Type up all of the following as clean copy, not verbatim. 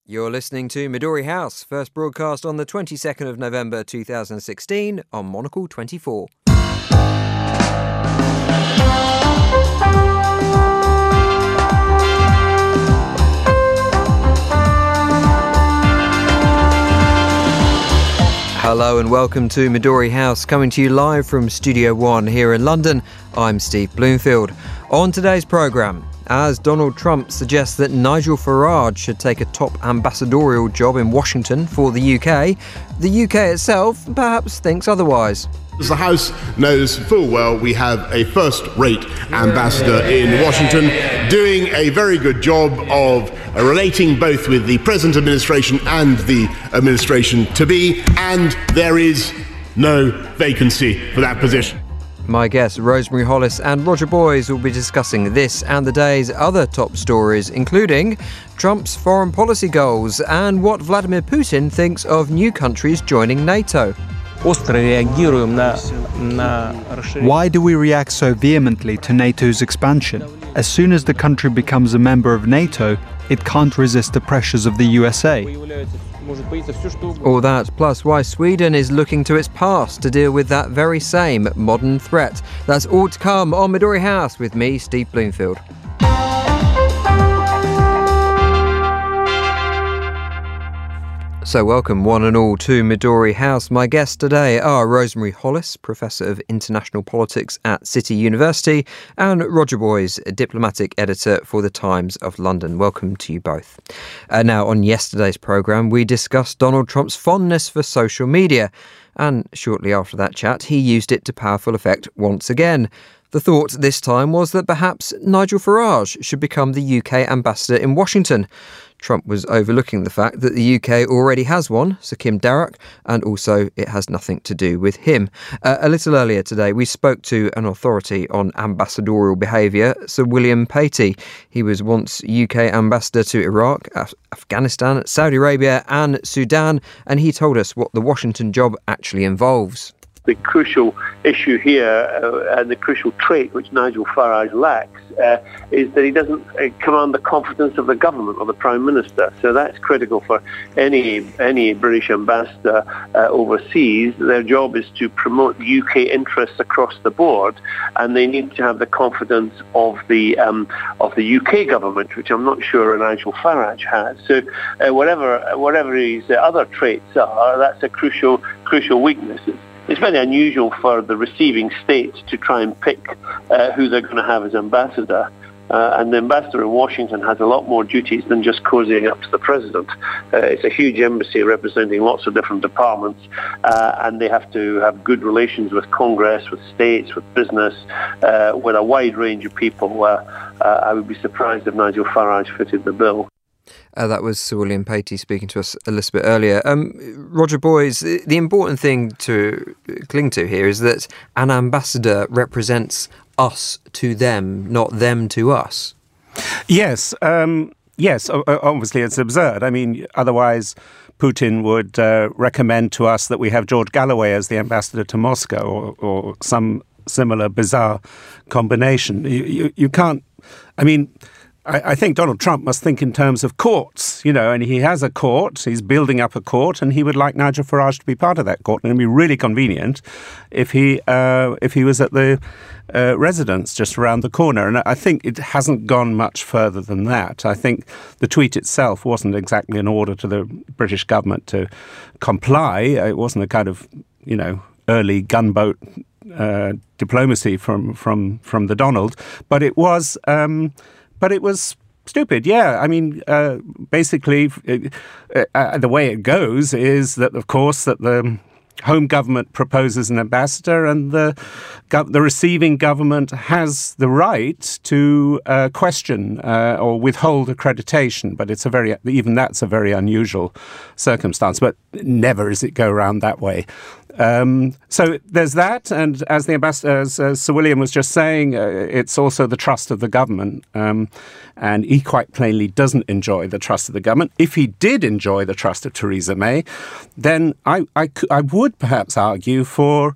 You're listening to Midori House, first broadcast on the 22nd of November 2016 on Monocle 24. Hello and welcome to Midori House, coming to you live from Studio One here in London. I'm Steve Bloomfield. On today's programme, as Donald Trump suggests that Nigel Farage should take a top ambassadorial job in Washington for the UK itself perhaps thinks otherwise. As the House knows full well, we have a first-rate ambassador in Washington doing a very good job of relating both with the present administration and the administration-to-be, and there is no vacancy for that position. My guests, Rosemary Hollis and Roger Boys, will be discussing this and the day's other top stories, including Trump's foreign policy goals and what Vladimir Putin thinks of new countries joining NATO. Why do we react so vehemently to NATO's expansion? As soon as the country becomes a member of NATO, it can't resist the pressures of the USA. All that, plus why Sweden is looking to its past to deal with that very same modern threat. That's all to come on Midori House with me, Steve Bloomfield. So welcome one and all to Midori House. My guests today are Rosemary Hollis, Professor of International Politics at City University, and Roger Boys, Diplomatic Editor for The Times of London. Welcome to you both. Now, on yesterday's programme, we discussed Donald Trump's fondness for social media, and shortly after that chat, he used it to powerful effect once again. The thought this time was that perhaps Nigel Farage should become the UK ambassador in Washington. Trump was overlooking the fact that the UK already has one, Sir Kim Darroch, and also it has nothing to do with him. A little earlier today, we spoke to an authority on ambassadorial behaviour, Sir William Patey. He was once UK ambassador to Iraq, Afghanistan, Saudi Arabia and Sudan, and he told us what the Washington job actually involves. The crucial issue here and the crucial trait which Nigel Farage lacks is that he doesn't command the confidence of the government or the Prime Minister. So that's critical for any British ambassador overseas. Their job is to promote UK interests across the board, and they need to have the confidence of the UK government, which I'm not sure Nigel Farage has. So whatever his other traits are, that's a crucial weakness. It's very unusual for the receiving state to try and pick who they're going to have as ambassador. And the ambassador in Washington has a lot more duties than just cozying up to the president. It's a huge embassy representing lots of different departments, and they have to have good relations with Congress, with states, with business, with a wide range of people. I would be surprised if Nigel Farage fitted the bill. That was Sir William Patey speaking to us a little bit earlier. Roger Boys, the important thing to cling to here is that an ambassador represents us to them, not them to us. Yes, obviously it's absurd. I mean, otherwise Putin would recommend to us that we have George Galloway as the ambassador to Moscow or some similar bizarre combination. You can't, I mean, I think Donald Trump must think in terms of courts, and he has a court, he's building up a court, and he would like Nigel Farage to be part of that court. And it would be really convenient if he was at the residence just around the corner. And I think it hasn't gone much further than that. I think the tweet itself wasn't exactly an order to the British government to comply. It wasn't a kind of, early gunboat diplomacy from the Donald, but it was. But it was stupid, yeah. I mean, basically, the way it goes is that, of course, that the home government proposes an ambassador, and the receiving government has the right to question or withhold accreditation. But even that's a very unusual circumstance. But never does it go around that way. So there's that, and as the ambassador, as Sir William was just saying, it's also the trust of the government, and he quite plainly doesn't enjoy the trust of the government. If he did enjoy the trust of Theresa May, then I would perhaps argue for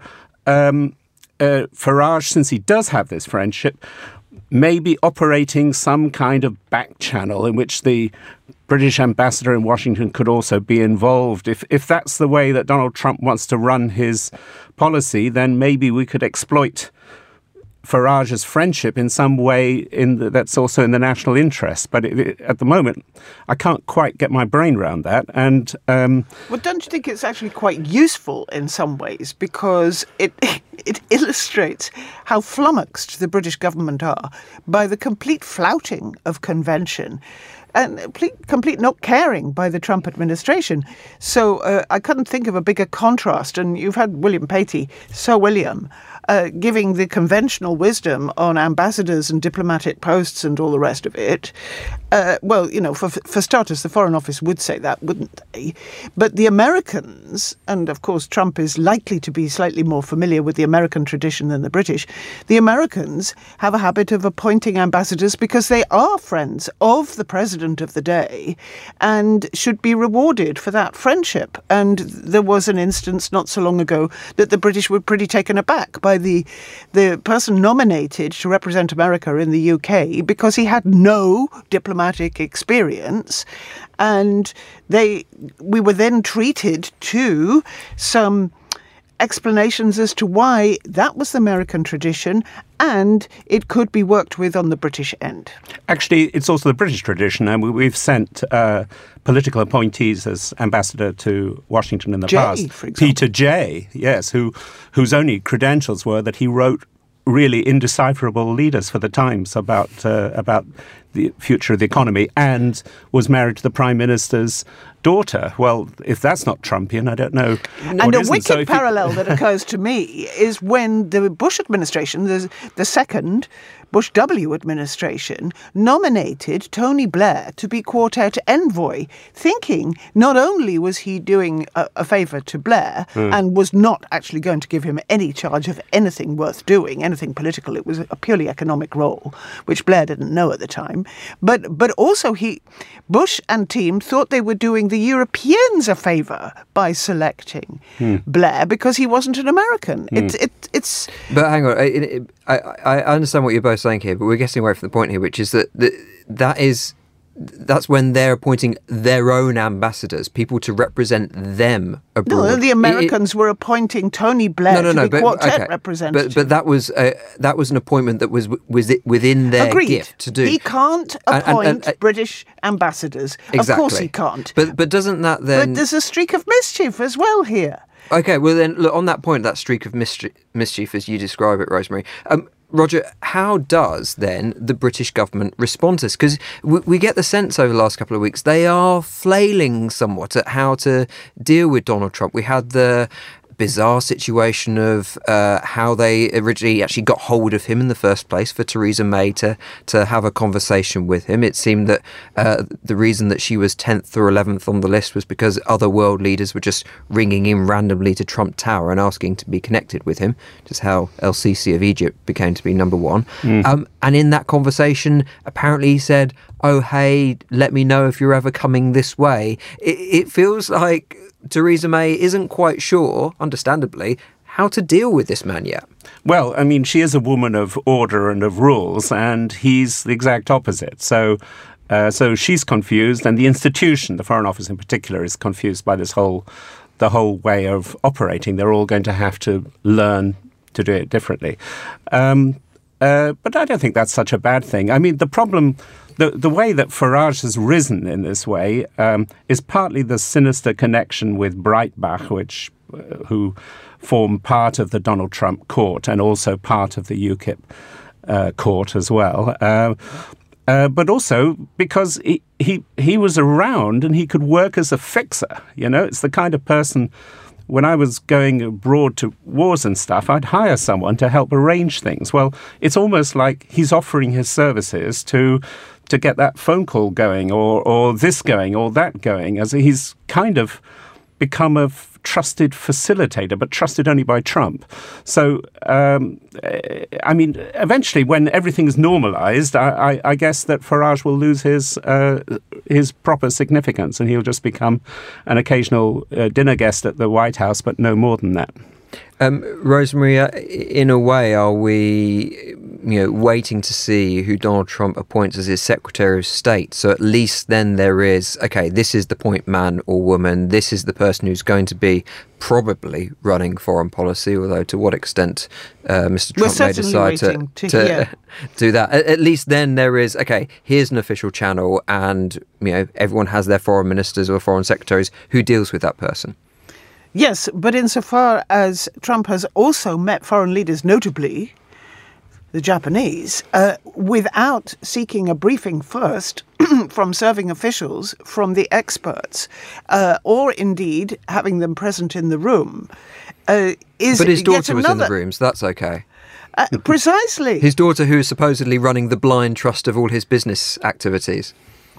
Farage, since he does have this friendship, maybe operating some kind of back channel in which the British ambassador in Washington could also be involved. If that's the way that Donald Trump wants to run his policy, then maybe we could exploit Farage's friendship in some way that's also in the national interest. But at the moment, I can't quite get my brain around that. And well, don't you think it's actually quite useful in some ways, because it illustrates how flummoxed the British government are by the complete flouting of convention and complete not caring by the Trump administration. So I couldn't think of a bigger contrast. And you've had William Patey, Sir William, giving the conventional wisdom on ambassadors and diplomatic posts and all the rest of it. Well, for starters, the Foreign Office would say that, wouldn't they? But the Americans, and of course Trump is likely to be slightly more familiar with the American tradition than the British, the Americans have a habit of appointing ambassadors because they are friends of the president of the day and should be rewarded for that friendship. And there was an instance not so long ago that the British were pretty taken aback by the person nominated to represent America in the UK because he had no diplomatic experience. And we were then treated to some explanations as to why that was the American tradition and it could be worked with on the British end. Actually, it's also the British tradition, and we've sent political appointees as ambassador to Washington in the past. For example. Peter Jay, yes, whose only credentials were that he wrote really indecipherable leaders for the Times about the future of the economy and was married to the Prime Minister's daughter. Well, if that's not Trumpian, I don't know. And a wicked parallel that occurs to me is when the Bush administration, the second Bush W administration, nominated Tony Blair to be quartet envoy, thinking not only was he doing a favour to Blair and was not actually going to give him any charge of anything worth doing, anything political, it was a purely economic role, which Blair didn't know at the time, but also Bush and team thought they were doing the Europeans a favour by selecting Blair because he wasn't an American. It's. But hang on, I understand what you're both saying here, but we're getting away from the point here, which is that's when they're appointing their own ambassadors, people to represent them abroad. No, the Americans were appointing Tony Blair to be quartet representative. But that was an appointment that was within their gift to do. He can't appoint British ambassadors. Exactly. Of course he can't. But doesn't that then... But there's a streak of mischief as well here. Okay, well then, look, on that point, that streak of mischief as you describe it, Rosemary, Roger, how does then the British government respond to this? Because we get the sense over the last couple of weeks they are flailing somewhat at how to deal with Donald Trump. We had the bizarre situation of how they originally actually got hold of him in the first place for Theresa May to have a conversation with him. It seemed that the reason that she was 10th or 11th on the list was because other world leaders were just ringing in randomly to Trump Tower and asking to be connected with him, which is how El-Sisi of Egypt became to be number one. And in that conversation, apparently he said, "Oh, hey, let me know if you're ever coming this way." It feels like Theresa May isn't quite sure, understandably, how to deal with this man yet. Well, I mean, she is a woman of order and of rules, and he's the exact opposite. So she's confused, and the institution, the Foreign Office in particular, is confused by the whole way of operating. They're all going to have to learn to do it differently. But I don't think that's such a bad thing. I mean, the problem... The way that Farage has risen in this way is partly the sinister connection with Breitbart, who form part of the Donald Trump court and also part of the UKIP court as well. But also because he was around and he could work as a fixer. You know, it's the kind of person... When I was going abroad to wars and stuff, I'd hire someone to help arrange things. Well, it's almost like he's offering his services to get that phone call going or this going or that going, as he's kind of become a trusted facilitator, but trusted only by Trump. So, I mean, eventually when everything's normalized, I guess that Farage will lose his proper significance and he'll just become an occasional dinner guest at the White House, but no more than that. Rosemary, in a way, are we waiting to see who Donald Trump appoints as his Secretary of State. So at least then there is, okay, this is the point man or woman. This is the person who's going to be probably running foreign policy, although to what extent Mr. Trump may decide to do that. At least then there is, okay, here's an official channel, and everyone has their foreign ministers or foreign secretaries who deals with that person. Yes, but insofar as Trump has also met foreign leaders, notably the Japanese, without seeking a briefing first from serving officials, from the experts, or indeed having them present in the room, But his daughter was in the room, so that's okay. Precisely. His daughter, who is supposedly running the blind trust of all his business activities.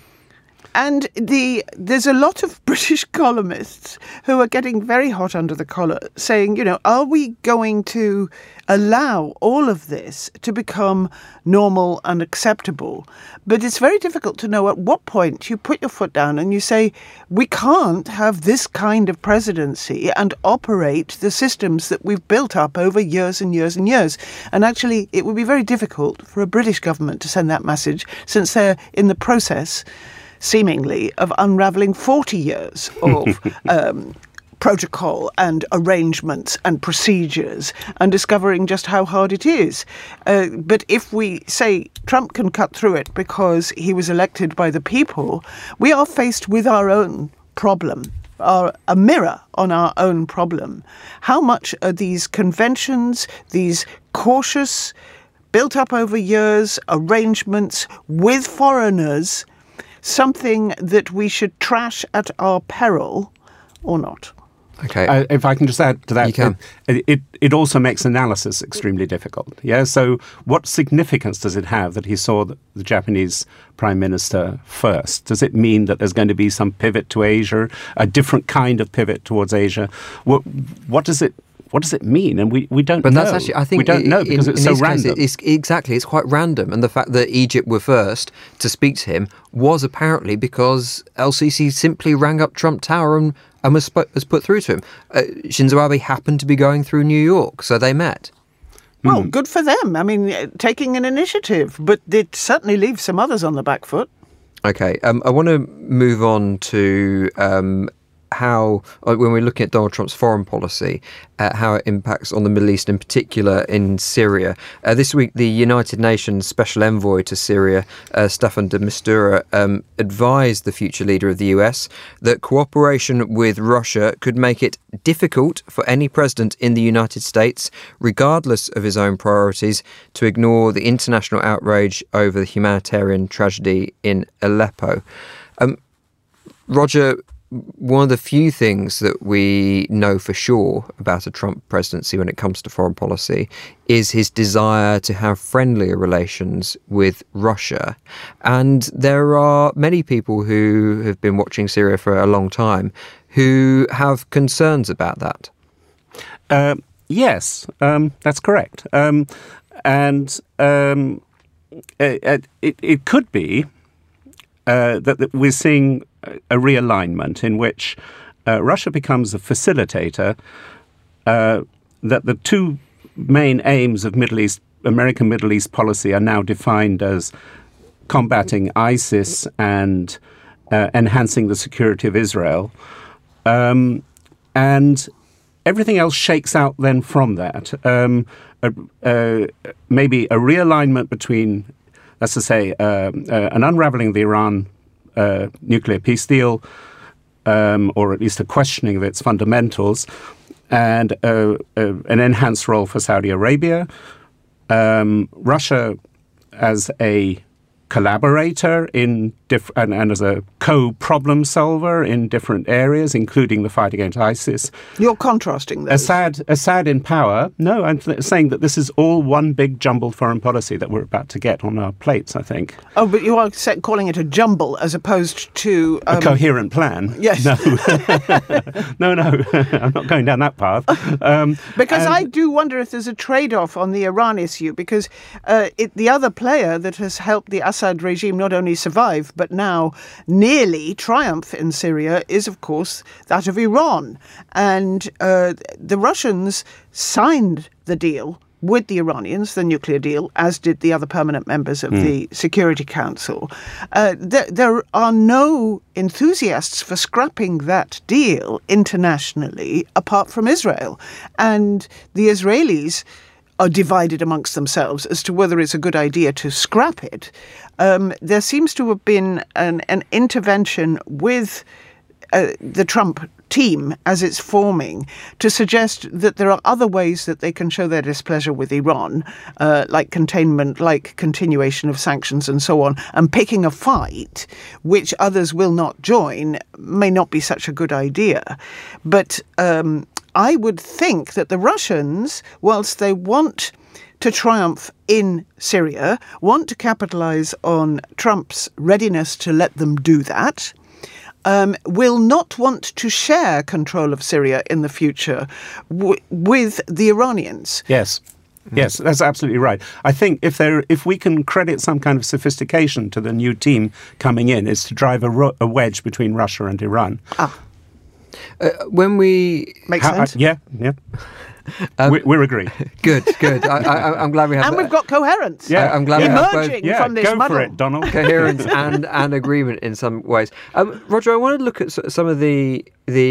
And there's a lot of British columnists who are getting very hot under the collar, saying, are we going to allow all of this to become normal and acceptable? But it's very difficult to know at what point you put your foot down and you say, we can't have this kind of presidency and operate the systems that we've built up over years and years and years. And actually, it would be very difficult for a British government to send that message, since they're in the process, seemingly, of unravelling 40 years of protocol and arrangements and procedures and discovering just how hard it is. But if we say Trump can cut through it because he was elected by the people, we are faced with our own problem, a mirror on our own problem. How much are these conventions, these cautious, built up over years arrangements with foreigners, something that we should trash at our peril or not? Okay. If I can just add to that, you can. It also makes analysis extremely difficult. Yeah. So what significance does it have that he saw the Japanese Prime Minister first? Does it mean that there's going to be some pivot to Asia, a different kind of pivot towards Asia? What does it mean? And we don't know. But that's actually, I think, we don't know because it's so random. It's quite random. And the fact that Egypt were first to speak to him was apparently because El-Sisi simply rang up Trump Tower and was put through to him. Shinzo Abe happened to be going through New York, so they met. Well, good for them. I mean, taking an initiative, but it certainly leaves some others on the back foot. Okay, I want to move on to how, when we're looking at Donald Trump's foreign policy, how it impacts on the Middle East, in particular in Syria. This week, the United Nations Special Envoy to Syria, Staffan de Mistura, advised the future leader of the US that cooperation with Russia could make it difficult for any president in the United States, regardless of his own priorities, to ignore the international outrage over the humanitarian tragedy in Aleppo. Roger, one of the few things that we know for sure about a Trump presidency when it comes to foreign policy is his desire to have friendlier relations with Russia. And there are many people who have been watching Syria for a long time who have concerns about that. Yes, that's correct. It could be that we're seeing a realignment in which Russia becomes a facilitator, that the two main aims of American Middle East policy are now defined as combating ISIS and enhancing the security of Israel. And everything else shakes out then from that. Maybe a realignment between, let's just say, an unraveling of the Iran nuclear peace deal, or at least a questioning of its fundamentals, and an enhanced role for Saudi Arabia. Russia as a collaborator and as a co-problem solver in different areas, including the fight against ISIS. You're contrasting those. Assad in power. No, I'm saying that this is all one big jumbled foreign policy that we're about to get on our plates, I think. Oh, but you are calling it a jumble as opposed to... a coherent plan. Yes. No, I'm not going down that path. Because I do wonder if there's a trade-off on the Iran issue, because the other player that has helped the Assad regime not only survive, but now nearly triumph in Syria is, of course, that of Iran. And the Russians signed the deal with the Iranians, the nuclear deal, as did the other permanent members of the Security Council. There are no enthusiasts for scrapping that deal internationally apart from Israel. And the Israelis are divided amongst themselves as to whether it's a good idea to scrap it. There seems to have been an intervention with the Trump team as it's forming to suggest that there are other ways that they can show their displeasure with Iran, like containment, like continuation of sanctions and so on, and picking a fight which others will not join may not be such a good idea. But I would think that the Russians, whilst they want to triumph in Syria, want to capitalize on Trump's readiness to let them do that, will not want to share control of Syria in the future with the Iranians. Yes. Yes, that's absolutely right. I think if we can credit some kind of sophistication to the new team coming in, is to drive a wedge between Russia and Iran. When we... Makes sense? Yeah. We're agreed. Good. I'm glad we have... And we've got coherence. Yeah, I'm glad we have both. From this go muddle. for it, Donald. Coherence and agreement in some ways. Roger, I want to look at some of the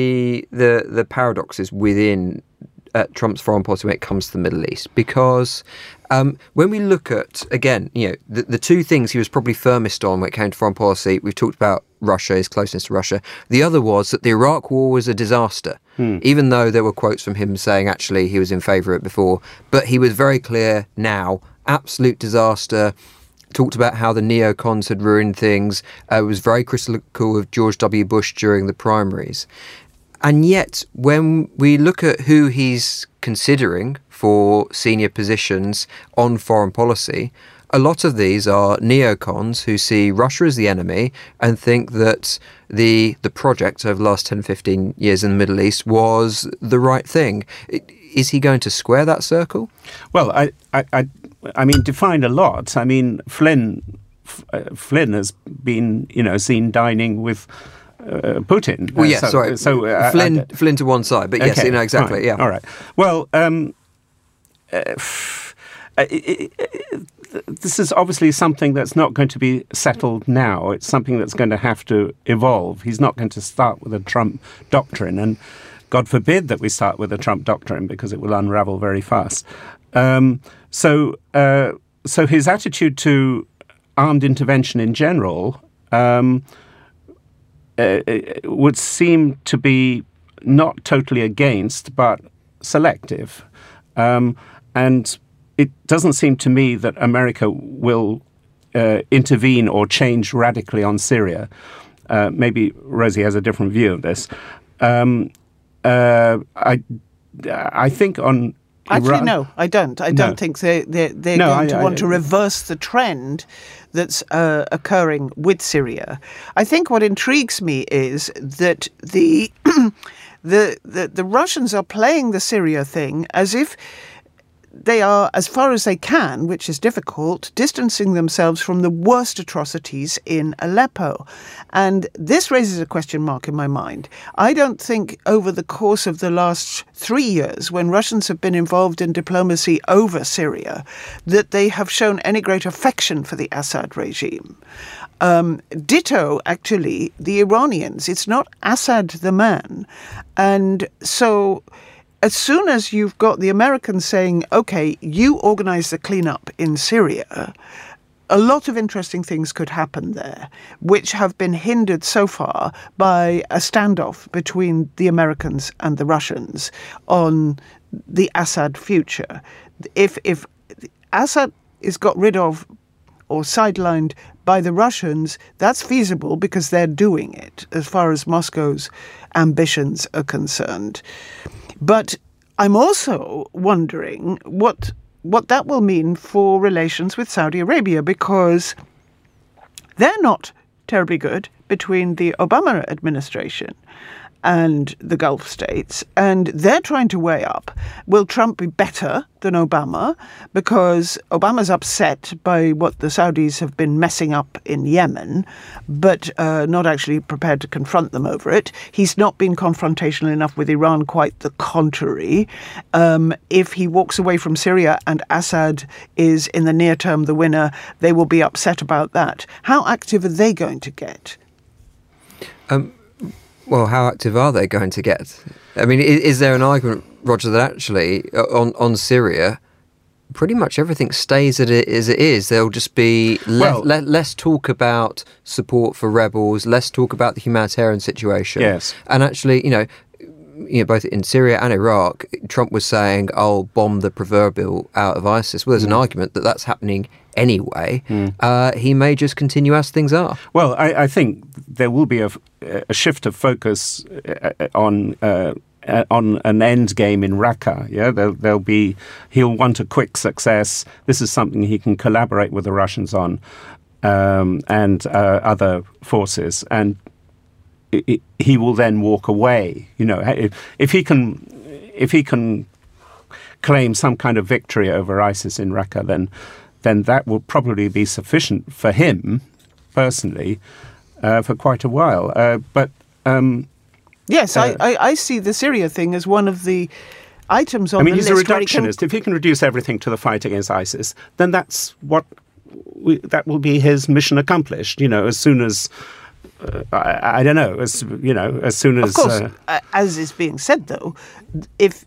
paradoxes within Trump's foreign policy when it comes to the Middle East, because when we look at, again, the two things he was probably firmest on when it came to foreign policy, we've talked about Russia, his closeness to Russia. The other was that the Iraq war was a disaster, even though there were quotes from him saying actually he was in favour of it before. But he was very clear now, absolute disaster. Talked about how the neocons had ruined things. Was very critical of George W. Bush during the primaries. And yet, when we look at who he's considering for senior positions on foreign policy, a lot of these are neocons who see Russia as the enemy and think that the project over the last 10, 15 years in the Middle East was the right thing. Is he going to square that circle? Well, I mean, defined a lot. I mean, Flynn has been, seen dining with Putin. Well, yes, sorry. So Flynn to one side, but yes, okay, exactly. Fine. Yeah. All right. Well, this is obviously something that's not going to be settled now. It's something that's going to have to evolve. He's not going to start with a Trump doctrine, and God forbid that we start with a Trump doctrine, because it will unravel very fast. So his attitude to armed intervention in general would seem to be not totally against, but selective. And it doesn't seem to me that America will intervene or change radically on Syria. Maybe Rosie has a different view of this. I think on Actually, Iran, no, I don't. I don't think they're going to want to reverse the trend that's occurring with Syria. I think what intrigues me is that the Russians are playing the Syria thing as if they are, as far as they can, which is difficult, distancing themselves from the worst atrocities in Aleppo. And this raises a question mark in my mind. I don't think over the course of the last 3 years, when Russians have been involved in diplomacy over Syria, that they have shown any great affection for the Assad regime. Ditto, actually, the Iranians. It's not Assad the man. And so as soon as you've got the Americans saying, OK, you organise the cleanup in Syria, a lot of interesting things could happen there, which have been hindered so far by a standoff between the Americans and the Russians on the Assad future. If Assad is got rid of or sidelined by the Russians, that's feasible because they're doing it as far as Moscow's ambitions are concerned. But I'm also wondering what that will mean for relations with Saudi Arabia, because they're not terribly good, between the Obama administration and the Gulf states, and they're trying to weigh up, will Trump be better than Obama? Because Obama's upset by what the Saudis have been messing up in Yemen, but not actually prepared to confront them over it. He's not been confrontational enough with Iran, quite the contrary. If he walks away from Syria and Assad is in the near term the winner, they will be upset about that. How active are they going to get? Well, how active are they going to get? I mean, is there an argument, Roger, that actually on Syria, pretty much everything stays as it is? There'll just be less talk about support for rebels, less talk about the humanitarian situation. Yes. And actually, both in Syria and Iraq, Trump was saying, I'll bomb the proverbial out of ISIS. Well, there's an argument that that's happening anyway. He may just continue as things are. Well, I think there will be a shift of focus on an end game in Raqqa. Yeah, he'll want a quick success. This is something he can collaborate with the Russians on and other forces, and he will then walk away. If he can claim some kind of victory over ISIS in Raqqa, then that will probably be sufficient for him personally for quite a while. Yes, I see the Syria thing as one of the items on the list. He's a reductionist. If he can reduce everything to the fight against ISIS, then that will be his mission accomplished. As soon as I don't know. As soon as, of course, as is being said, though, if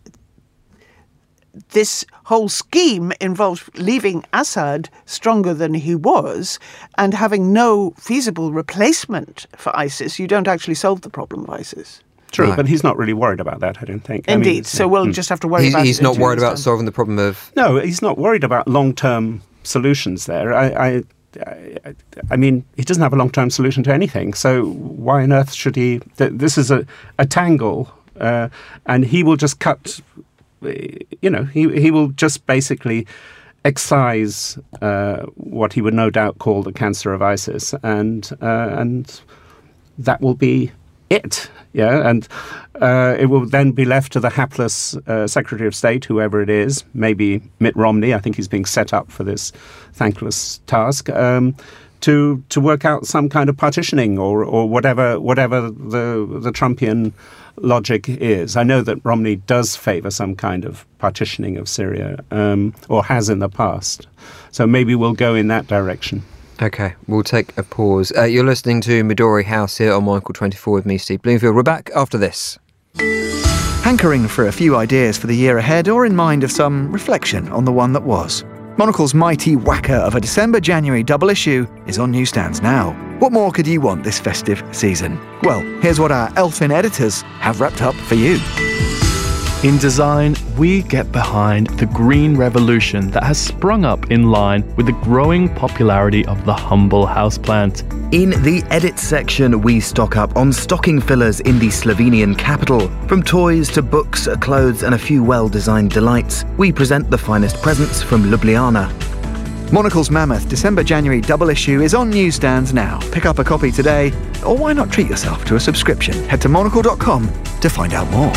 this whole scheme involves leaving Assad stronger than he was and having no feasible replacement for ISIS, you don't actually solve the problem of ISIS. True, Right. But he's not really worried about that, I don't think. Indeed. So we'll just have to worry about it. He's not worried about time. solving the problem of... No, he's not worried about long-term solutions there. I mean, he doesn't have a long-term solution to anything. So why on earth should he? This is a tangle, and he will just cut. He will just basically excise what he would no doubt call the cancer of ISIS, and that will be it. Yeah, and it will then be left to the hapless Secretary of State, whoever it is, maybe Mitt Romney. I think he's being set up for this thankless task, to work out some kind of partitioning or whatever the Trumpian logic is. I know that Romney does favour some kind of partitioning of Syria, or has in the past. So maybe we'll go in that direction. Okay, we'll take a pause. You're listening to Midori House here on Monocle 24 with me, Steve Bloomfield. We're back after this. Hankering for a few ideas for the year ahead, or in mind of some reflection on the one that was? Monocle's mighty whacker of a December-January double issue is on newsstands now. What more could you want this festive season? Well, here's what our elfin editors have wrapped up for you. In design, we get behind the green revolution that has sprung up in line with the growing popularity of the humble houseplant. In the edit section, we stock up on stocking fillers in the Slovenian capital. From toys to books, clothes and a few well-designed delights, we present the finest presents from Ljubljana. Monocle's mammoth December-January double issue is on newsstands now. Pick up a copy today, or why not treat yourself to a subscription? Head to monocle.com to find out more.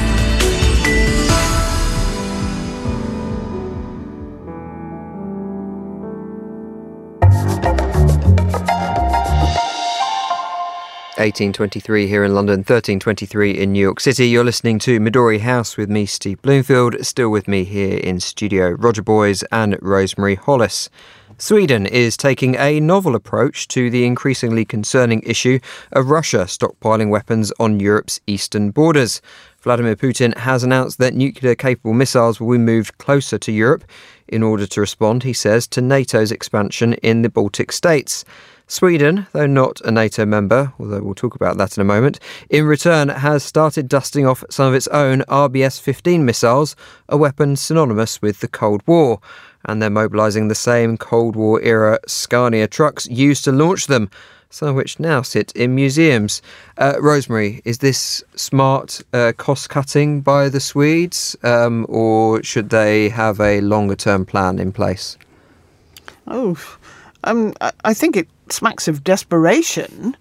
18:23 here in London, 13:23 in New York City. You're listening to Midori House with me, Steve Bloomfield. Still with me here in studio, Roger Boys and Rosemary Hollis. Sweden is taking a novel approach to the increasingly concerning issue of Russia stockpiling weapons on Europe's eastern borders. Vladimir Putin has announced that nuclear-capable missiles will be moved closer to Europe in order to respond, he says, to NATO's expansion in the Baltic states. Sweden, though not a NATO member, although we'll talk about that in a moment, in return has started dusting off some of its own RBS-15 missiles, a weapon synonymous with the Cold War. And they're mobilising the same Cold War-era Scania trucks used to launch them, some of which now sit in museums. Rosemary, is this smart cost-cutting by the Swedes, or should they have a longer-term plan in place? I think it smacks of desperation.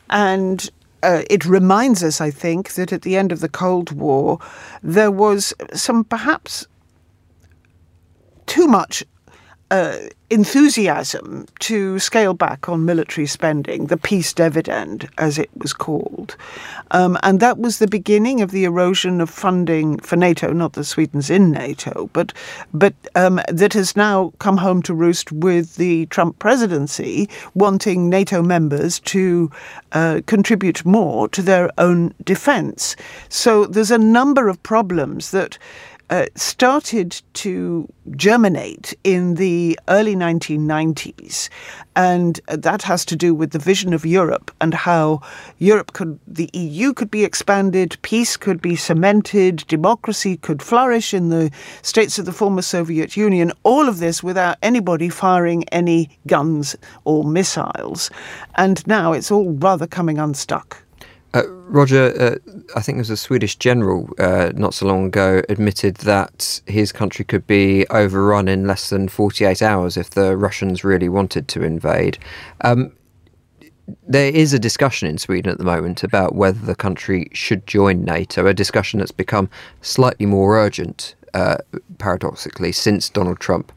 And it reminds us, I think, that at the end of the Cold War, there was some perhaps too much enthusiasm to scale back on military spending, the peace dividend, as it was called. And that was the beginning of the erosion of funding for NATO, not that Sweden's in NATO, but that has now come home to roost with the Trump presidency wanting NATO members to contribute more to their own defense. So there's a number of problems that started to germinate in the early 1990s. And that has to do with the vision of Europe and how the EU could be expanded, peace could be cemented, democracy could flourish in the states of the former Soviet Union, all of this without anybody firing any guns or missiles. And now it's all rather coming unstuck. Roger, I think there was a Swedish general not so long ago admitted that his country could be overrun in less than 48 hours if the Russians really wanted to invade. There is a discussion in Sweden at the moment about whether the country should join NATO, a discussion that's become slightly more urgent, paradoxically, since Donald Trump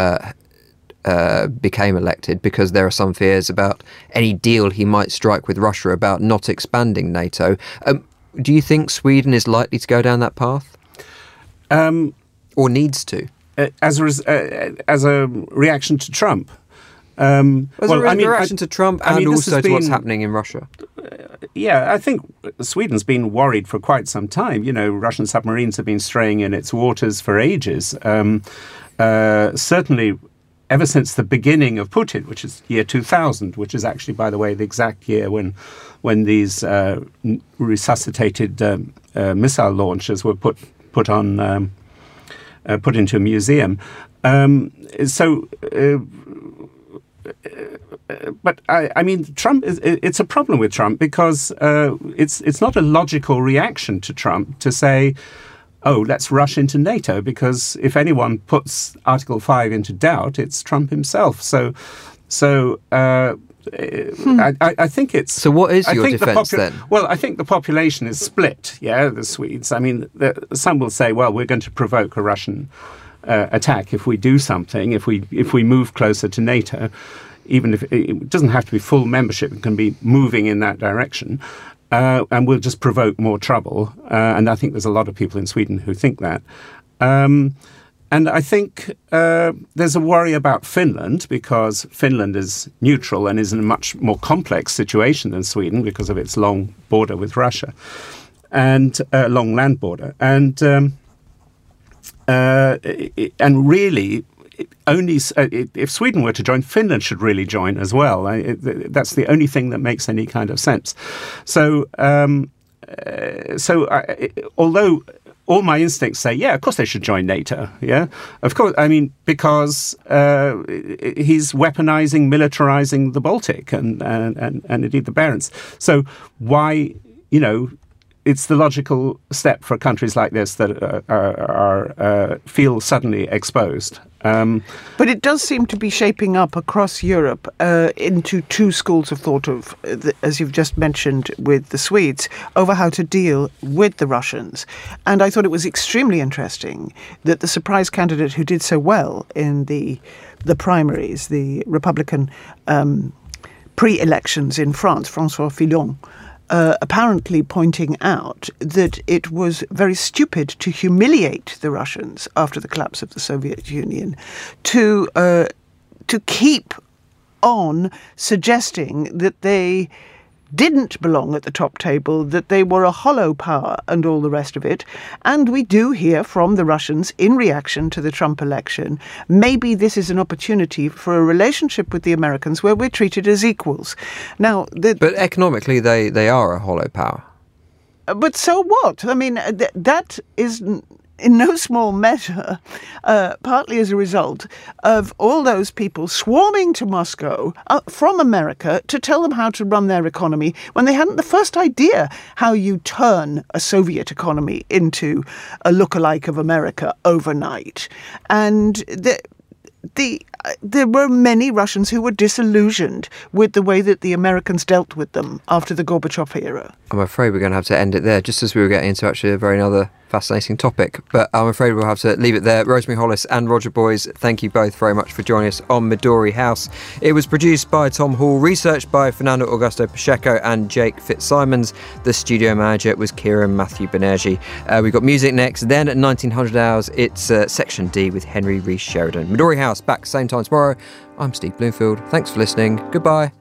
became elected, because there are some fears about any deal he might strike with Russia about not expanding NATO. Do you think Sweden is likely to go down that path? Or needs to? As a reaction to Trump? Reaction to Trump and also to what's happening in Russia? Yeah, I think Sweden's been worried for quite some time. You know, Russian submarines have been straying in its waters for ages. Certainly ever since the beginning of Putin, which is year 2000, which is actually, by the way, the exact year when these resuscitated missile launchers were put into a museum. But I mean, Trump. It's a problem with Trump because it's not a logical reaction to Trump to say, oh, let's rush into NATO, because if anyone puts Article 5 into doubt, it's Trump himself. I think it's... So what is your defence then? Well, I think the population is split, the Swedes. I mean, some will say, well, we're going to provoke a Russian attack if we do something, if we move closer to NATO, even if it doesn't have to be full membership, it can be moving in that direction. And we'll just provoke more trouble. And I think there's a lot of people in Sweden who think that. And I think there's a worry about Finland, because Finland is neutral and is in a much more complex situation than Sweden because of its long border with Russia and long land border. And really, only if Sweden were to join, Finland should really join as well. That's the only thing that makes any kind of sense. So, although all my instincts say, yeah, of course they should join NATO. Yeah, of course. I mean, because he's weaponizing, militarizing the Baltic and indeed the Barents. So why, it's the logical step for countries like this that feel suddenly exposed. But it does seem to be shaping up across Europe into two schools of thought, as you've just mentioned with the Swedes, over how to deal with the Russians. And I thought it was extremely interesting that the surprise candidate who did so well in the primaries, the Republican pre-elections in France, François Fillon, apparently pointing out that it was very stupid to humiliate the Russians after the collapse of the Soviet Union, to keep on suggesting that they didn't belong at the top table, that they were a hollow power and all the rest of it. And we do hear from the Russians in reaction to the Trump election, maybe this is an opportunity for a relationship with the Americans where we're treated as equals. Now, but economically, they are a hollow power. But so what? I mean, that is in no small measure, partly as a result of all those people swarming to Moscow from America to tell them how to run their economy when they hadn't the first idea how you turn a Soviet economy into a lookalike of America overnight. And there were many Russians who were disillusioned with the way that the Americans dealt with them after the Gorbachev era. I'm afraid we're going to have to end it there, just as we were getting into actually a very another fascinating topic. But I'm afraid we'll have to leave it there. Rosemary Hollis and Roger Boys, thank you both very much for joining us on Midori House. It was produced by Tom Hall, researched by Fernando Augusto Pacheco and Jake Fitzsimons. The studio manager was Kieran Matthew Banerjee. We've got music next. Then at 1900 hours, it's Section D with Henry Rees Sheridan. Midori House, back same time tomorrow. I'm Steve Bloomfield. Thanks for listening. Goodbye.